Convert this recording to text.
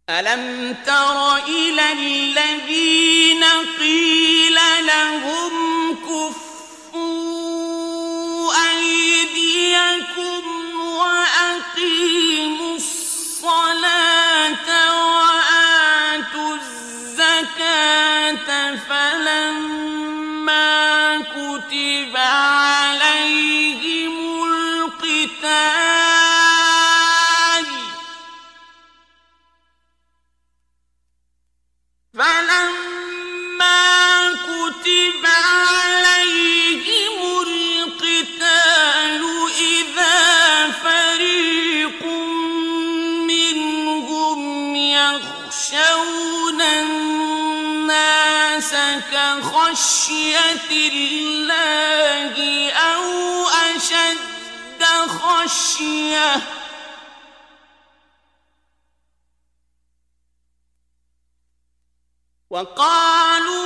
ألم تر إلى الذين قيل لهم كفوا أيديكم وأقيموا الصلاة وآتوا الزكاة فلما كتب عليهم القتال إذا فريق منهم يخشون الناس كخشية الله أو أشد خشية وقالوا